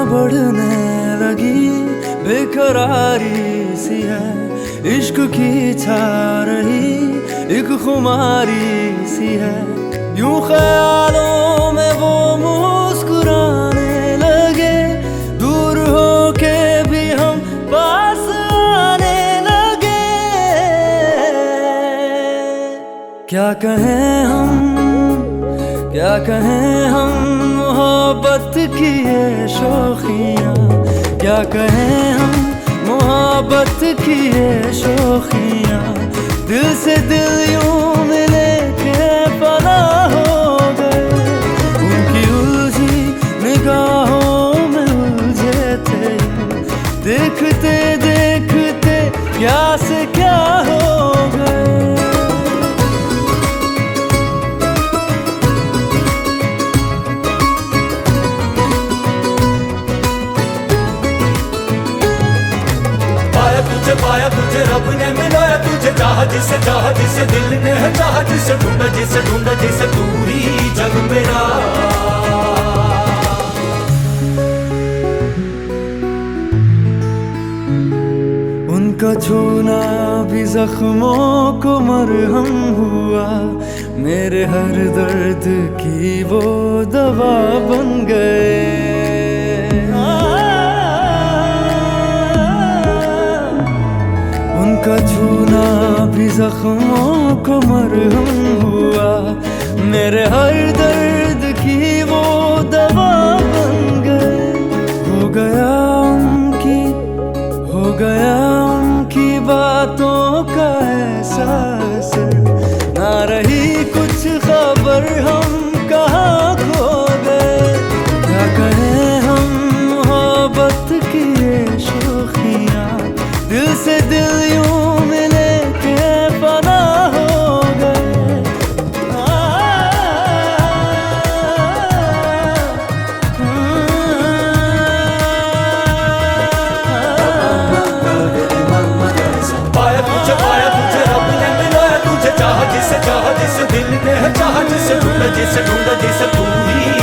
बढ़ने लगी, बेकरारी सी है, इश्क की छा रही एक खुमारी सी है। यूं ख्यालों में वो मुस्कुराने लगे, दूर होके भी हम पास आने लगे। क्या कहें हम मोहब्बत की ये शौखियाँ, क्या कहें हम मोहब्बत की ये शौखियाँ। दिल से दिल यूं मिले के फना हो गए, उनकी उलझी निगाहों में उलझे थे। देखते देखते क्या से क्या हो गए। पाया तुझे रब ने मिलाया तुझे, चाहा जिसे दिल ने है चाहा, जिसे ढूंढा जिसे तू ही जग मेरा। उनका छूना भी जख्मों को मरहम हुआ, मेरे हर दर्द की वो दवा बन गए। उनका छूना भी जख्मों को मरहम हुआ, मेरे हर दर्द की वो दवा बन गए। हो गया उनकी बातों का एहसास, ना रही कुछ खबर हम कहाँ खो गए। क्या कहें हम मोहब्बत की ये शौखियाँ, दिल से दिल यूं मिले के फना हो गए। पाया तुझे रब ने मिलाया तुझे, चाहा जिसे दिल ने है चाहा, जिसे ढूंढा जिसे तू ही